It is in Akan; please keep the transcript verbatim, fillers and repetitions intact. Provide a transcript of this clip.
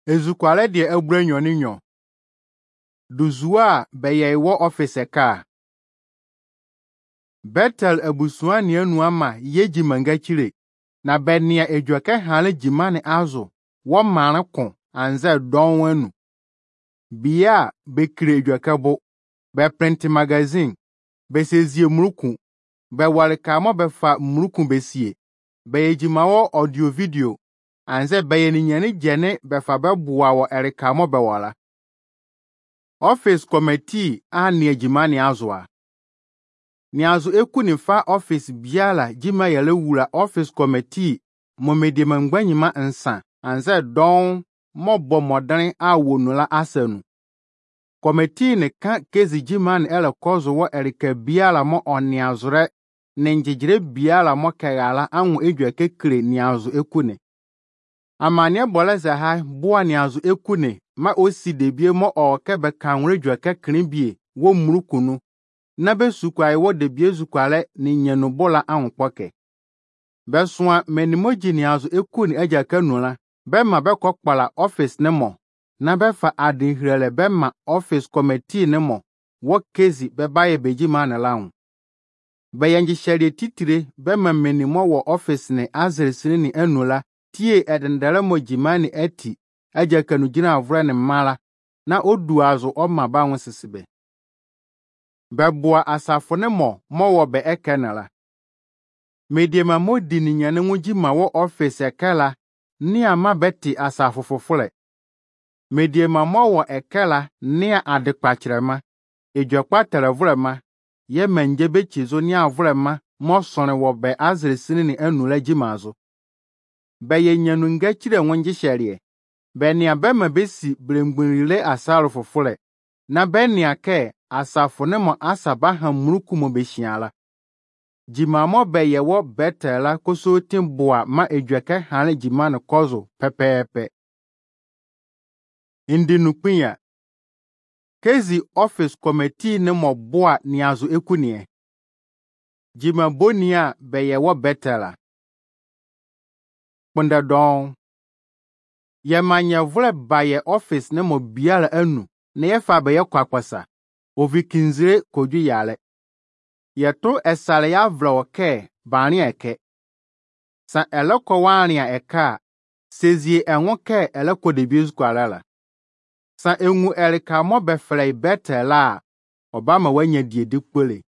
Ezukwale de ebrenyo ni nyo. Duzua beye wo office ka. Betel ebusua ni enu ama yeji manga chire. Na benia ejwake hale jimane azo. Wo mane kon anze don wenu. Bia be kire ejwake bo. Be print magazine. Be sezie mruku. Be walika mo be fa mruku besie. Be ejimawo audio video. Anze beye ni nyani jene be fa be buwa wo erika mo be wala. Office committee a ni ejimani azwa. Ni azu eku ni fa office biala jima yele wula office committee mo medie mangbanyi nsa anze don mo bo modern a wonula asenu. Committee ne ka kezi jimani ele kozo wo erika biala mo oni azure ne njijire biala mo kegala anwu ejwe kekre ni azu eku ne. Amanye boleze ha bua ni azu eku ne ma osi debie mo o kebe kanwre jwe kekre bie wo murukunu. Na be sukwa iwo debie zukwale ni nyenu bola anwopoke. Be soa menimoji ni azu eku ni eja kanula. Be ma be kokpala office ne mo. Na be fa adinhrele be ma office committee ne mo. Wo kezi be baye beji mane laun. Be yanji shari titire be ma menimo wo office ne azresini ni enula. Tie edendele mo jimani eti. Eja kanu jina avre ne mala. Na odu azu o mabanwe sisibe. Bebua asafo ne mo mo wo be ekenala. Mediema modi ni nyane nguji ma wo office ekela ni ama beti asafo fofole. Mediema mo wo ekela ni adekpachirema. Ejokpa televulema. Ye menjebe chizo ni avulema mo sone wo be azresini ni enula jimazo. Be ye nyanu ngachire nwenji sherie. Be ni abema besi blengbunrile asaro fofole. Na be ni ake asafo ne mo asaba ha mruku mo beshiala. Jimamo be ye wo betela koso timboa ma ejweke hane jimane kozo pepepe. Indi nupinya. Kezi office committee ne mo boa ni azu ekunie. Jima bonia be ye wo betela. Punda don. Ye manye vule ba ye office ne mo biala enu. Ne ye fa be ye kwa kwasa. Ovi kinzire koju yale. Yeto esale ya vlo ke bani eke. Sa eleko wani ya eka. Sezie enwo ke eleko debiz kwa lala. Sa enwu elika mo befrei bete la. Obama wenye die dikwele.